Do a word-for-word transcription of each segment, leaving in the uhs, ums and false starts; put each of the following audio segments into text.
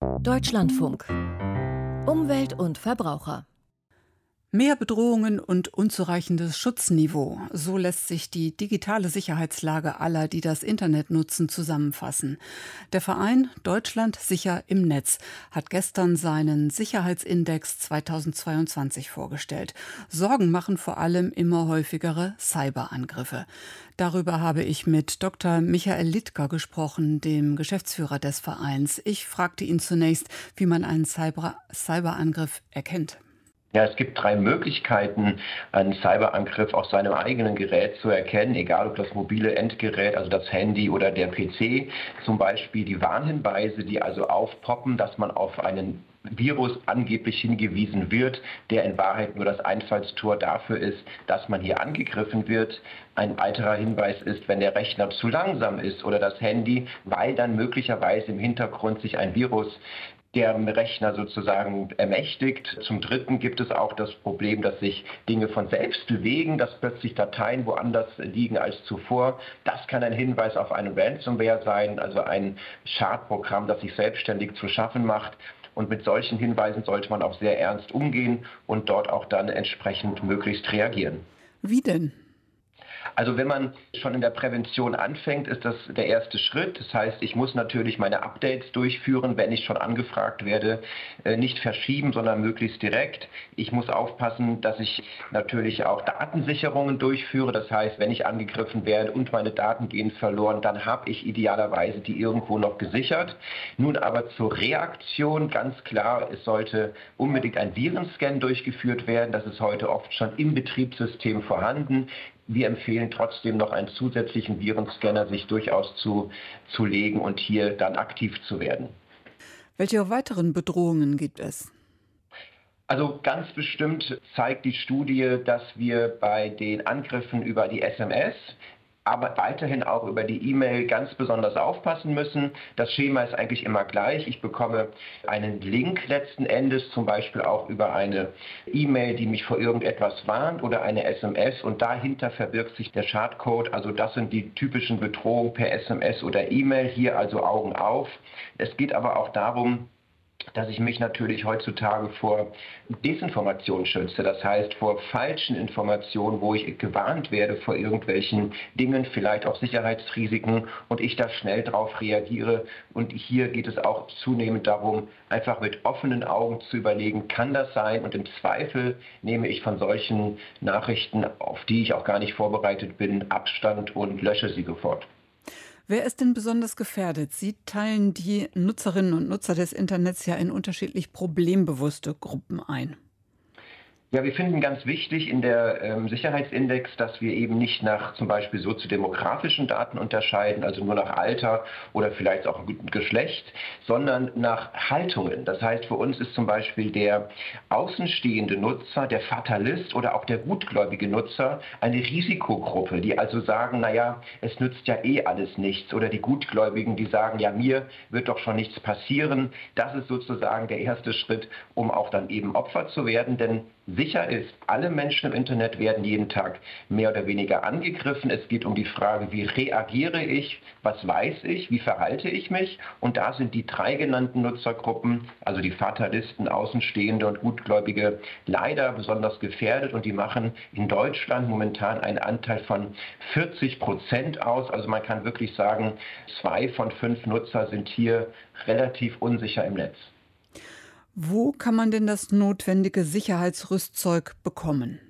Deutschlandfunk. Umwelt und Verbraucher. Mehr Bedrohungen und unzureichendes Schutzniveau. So lässt sich die digitale Sicherheitslage aller, die das Internet nutzen, zusammenfassen. Der Verein Deutschland sicher im Netz hat gestern seinen Sicherheitsindex zweitausendzweiundzwanzig vorgestellt. Sorgen machen vor allem immer häufigere Cyberangriffe. Darüber habe ich mit Doktor Michael Littger gesprochen, dem Geschäftsführer des Vereins. Ich fragte ihn zunächst, wie man einen Cyber- Cyberangriff erkennt. Ja, es gibt drei Möglichkeiten, einen Cyberangriff auf seinem eigenen Gerät zu erkennen, egal ob das mobile Endgerät, also das Handy oder der P C. Zum Beispiel die Warnhinweise, die also aufpoppen, dass man auf einen Virus angeblich hingewiesen wird, der in Wahrheit nur das Einfallstor dafür ist, dass man hier angegriffen wird. Ein weiterer Hinweis ist, wenn der Rechner zu langsam ist oder das Handy, weil dann möglicherweise im Hintergrund sich ein Virus der Rechner sozusagen ermächtigt. Zum Dritten gibt es auch das Problem, dass sich Dinge von selbst bewegen, dass plötzlich Dateien woanders liegen als zuvor. Das kann ein Hinweis auf eine Ransomware sein, also ein Schadprogramm, das sich selbstständig zu schaffen macht. Und mit solchen Hinweisen sollte man auch sehr ernst umgehen und dort auch dann entsprechend möglichst reagieren. Wie denn? Also wenn man schon in der Prävention anfängt, ist das der erste Schritt. Das heißt, ich muss natürlich meine Updates durchführen, wenn ich schon angefragt werde, nicht verschieben, sondern möglichst direkt. Ich muss aufpassen, dass ich natürlich auch Datensicherungen durchführe. Das heißt, wenn ich angegriffen werde und meine Daten gehen verloren, dann habe ich idealerweise die irgendwo noch gesichert. Nun aber zur Reaktion, ganz klar, es sollte unbedingt ein Virenscan durchgeführt werden. Das ist heute oft schon im Betriebssystem vorhanden. Wir empfehlen trotzdem noch einen zusätzlichen Virenscanner sich durchaus zu, zu legen und hier dann aktiv zu werden. Welche weiteren Bedrohungen gibt es? Also ganz bestimmt zeigt die Studie, dass wir bei den Angriffen über die S M S, aber weiterhin auch über die E-Mail ganz besonders aufpassen müssen. Das Schema ist eigentlich immer gleich. Ich bekomme einen Link letzten Endes, zum Beispiel auch über eine E-Mail, die mich vor irgendetwas warnt oder eine S M S und dahinter verbirgt sich der Schadcode. Also das sind die typischen Bedrohungen per S M S oder E-Mail. Hier also Augen auf. Es geht aber auch darum, dass ich mich natürlich heutzutage vor Desinformation schütze, das heißt vor falschen Informationen, wo ich gewarnt werde vor irgendwelchen Dingen, vielleicht auch Sicherheitsrisiken und ich da schnell darauf reagiere. Und hier geht es auch zunehmend darum, einfach mit offenen Augen zu überlegen, kann das sein? Und im Zweifel nehme ich von solchen Nachrichten, auf die ich auch gar nicht vorbereitet bin, Abstand und lösche sie sofort. Wer ist denn besonders gefährdet? Sie teilen die Nutzerinnen und Nutzer des Internets ja in unterschiedlich problembewusste Gruppen ein. Ja, wir finden ganz wichtig in der ähm, Sicherheitsindex, dass wir eben nicht nach zum Beispiel soziodemografischen Daten unterscheiden, also nur nach Alter oder vielleicht auch Geschlecht, sondern nach Haltungen. Das heißt, für uns ist zum Beispiel der außenstehende Nutzer, der Fatalist oder auch der gutgläubige Nutzer eine Risikogruppe, die also sagen, naja, es nützt ja eh alles nichts. Oder die Gutgläubigen, die sagen, ja, mir wird doch schon nichts passieren. Das ist sozusagen der erste Schritt, um auch dann eben Opfer zu werden, denn sicher ist, alle Menschen im Internet werden jeden Tag mehr oder weniger angegriffen. Es geht um die Frage, wie reagiere ich, was weiß ich, wie verhalte ich mich? Und da sind die drei genannten Nutzergruppen, also die Fatalisten, Außenstehende und Gutgläubige, leider besonders gefährdet. Und die machen in Deutschland momentan einen Anteil von vierzig Prozent aus. Also man kann wirklich sagen, zwei von fünf Nutzer sind hier relativ unsicher im Netz. Wo kann man denn das notwendige Sicherheitsrüstzeug bekommen?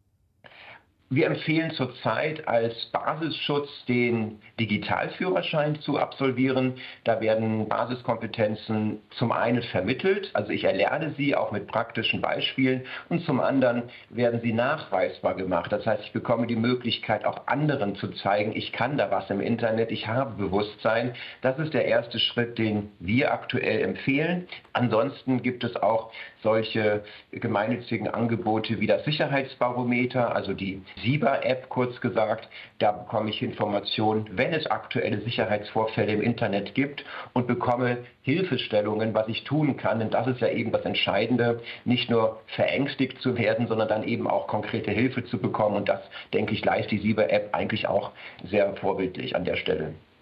Wir empfehlen zurzeit als Basisschutz den Digitalführerschein zu absolvieren. Da werden Basiskompetenzen zum einen vermittelt, also ich erlerne sie auch mit praktischen Beispielen, und zum anderen werden sie nachweisbar gemacht. Das heißt, ich bekomme die Möglichkeit, auch anderen zu zeigen, ich kann da was im Internet, ich habe Bewusstsein. Das ist der erste Schritt, den wir aktuell empfehlen. Ansonsten gibt es auch solche gemeinnützigen Angebote wie das Sicherheitsbarometer, also die SIBA-App kurz gesagt. Da bekomme ich Informationen, wenn es aktuelle Sicherheitsvorfälle im Internet gibt und bekomme Hilfestellungen, was ich tun kann. Denn das ist ja eben das Entscheidende, nicht nur verängstigt zu werden, sondern dann eben auch konkrete Hilfe zu bekommen. Und das, denke ich, leistet die SIBA-App eigentlich auch sehr vorbildlich an der Stelle.